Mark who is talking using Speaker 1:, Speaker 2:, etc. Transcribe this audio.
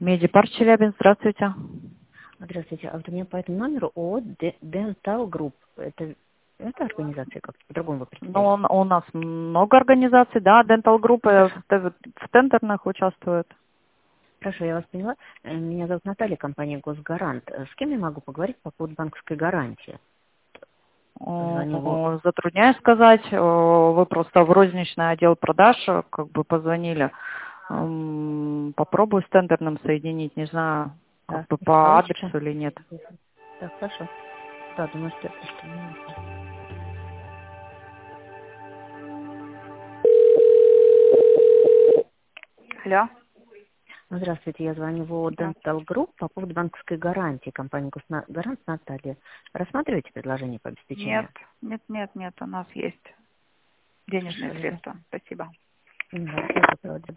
Speaker 1: Медипарк Челябинск, здравствуйте.
Speaker 2: Здравствуйте. А вот у меня по этому номеру ООО Dental Group. Это организация как-то по-другому вы
Speaker 1: Ну,
Speaker 2: представляете?
Speaker 1: у нас много организаций, да, Dental Group
Speaker 2: Хорошо.
Speaker 1: в тендерных участвует.
Speaker 2: Хорошо, я вас поняла. Меня зовут Наталья, компания Госгарант. С кем я могу поговорить по поводу банковской гарантии? Звоню
Speaker 1: Затрудняюсь сказать, вы просто в розничный отдел продаж как бы позвонили. Попробую с тендерным соединить, не знаю, как
Speaker 2: Да,
Speaker 1: бы по
Speaker 2: секундочку.
Speaker 1: адресу или нет.
Speaker 2: Так, хорошо. Да, думаю, что это что нужно.
Speaker 1: Алло.
Speaker 2: Здравствуйте, я звоню в ООО
Speaker 1: Да.
Speaker 2: Dental Group по поводу банковской гарантии. Компания Госгарант Наталья. Рассматриваете предложение по
Speaker 1: Нет,
Speaker 2: обеспечению?
Speaker 1: нет, у нас есть денежные
Speaker 2: Хорошо,
Speaker 1: средства. Спасибо.
Speaker 2: да,